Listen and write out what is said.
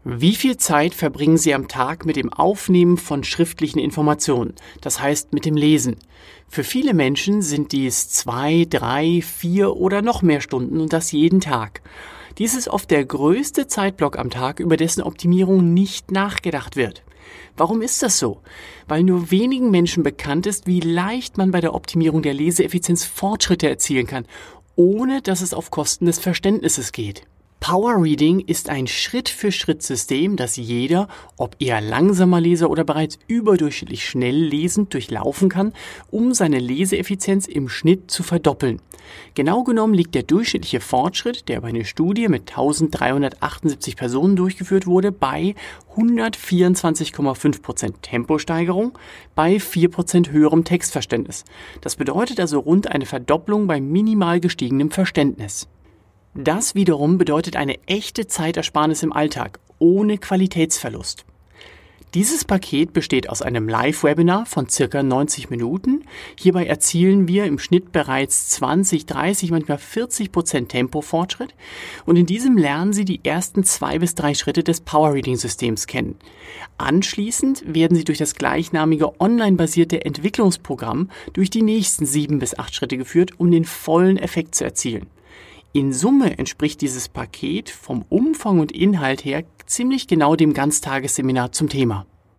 Wie viel Zeit verbringen Sie am Tag mit dem Aufnehmen von schriftlichen Informationen, das heißt mit dem Lesen? Für viele Menschen sind dies 2, 3, 4 oder noch mehr Stunden und das jeden Tag. Dies ist oft der größte Zeitblock am Tag, über dessen Optimierung nicht nachgedacht wird. Warum ist das so? Weil nur wenigen Menschen bekannt ist, wie leicht man bei der Optimierung der Leseeffizienz Fortschritte erzielen kann, ohne dass es auf Kosten des Verständnisses geht. Power Reading ist ein Schritt-für-Schritt-System, das jeder, ob eher langsamer Leser oder bereits überdurchschnittlich schnell lesend, durchlaufen kann, um seine Leseeffizienz im Schnitt zu verdoppeln. Genau genommen liegt der durchschnittliche Fortschritt, der über eine Studie mit 1378 Personen durchgeführt wurde, bei 124,5% Temposteigerung bei 4% höherem Textverständnis. Das bedeutet also rund eine Verdopplung bei minimal gestiegenem Verständnis. Das wiederum bedeutet eine echte Zeitersparnis im Alltag, ohne Qualitätsverlust. Dieses Paket besteht aus einem Live-Webinar von ca. 90 Minuten. Hierbei erzielen wir im Schnitt bereits 20, 30, manchmal 40% Tempofortschritt. Und in diesem lernen Sie die ersten 2 bis 3 Schritte des Power-Reading-Systems kennen. Anschließend werden Sie durch das gleichnamige online-basierte Entwicklungsprogramm durch die nächsten 7 bis 8 Schritte geführt, um den vollen Effekt zu erzielen. In Summe entspricht dieses Paket vom Umfang und Inhalt her ziemlich genau dem Ganztagesseminar zum Thema.